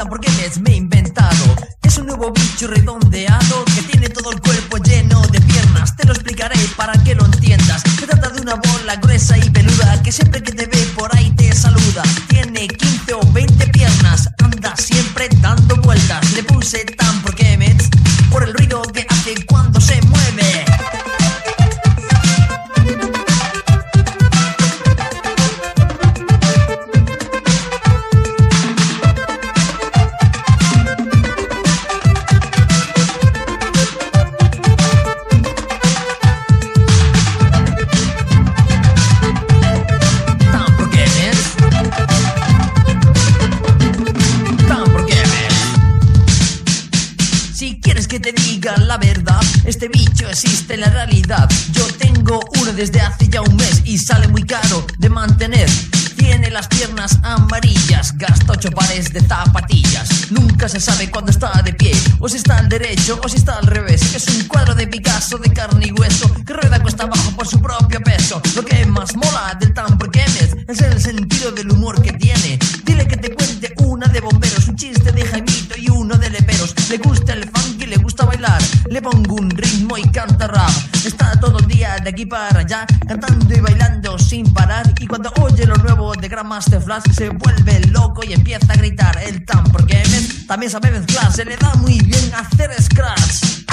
Tamborgames me he inventado. Es un nuevo bicho redondeado que tiene todo el cuerpo lleno de piernas. Te lo explicaré para que lo entiendas. Se trata de una bola gruesa y peluda que siempre que te ve por ahí te saluda. Tiene 15 o 20 piernas, anda siempre dando vueltas. Le puse Tamborgames por el ruido que hace cuando se mueve. Que te diga la verdad, este bicho existe en la realidad. Yo tengo uno desde hace ya un mes y sale muy caro de mantener. Tiene las piernas amarillas, gasta 8 pares de zapatillas. Nunca se sabe cuándo está de pie, o si está al derecho o si está al revés. Es un cuadro de Picasso de carne y hueso que rueda cuesta abajo por su propio peso. Lo que más mola del Tamborgames es el sentido del humor que tiene. Dile que te cuente una de bomberos, un chiste de Jaimito y uno de leperos. Le gusta el funk y le gusta bailar, le pongo un ritmo y canta rap. Está todo el día de aquí para allá, cantando y bailando sin parar. Y cuando oye lo nuevo de Grandmaster Flash se vuelve loco y empieza a gritar. El Tamborgames también sabe mezclar, se le da muy bien hacer scratch.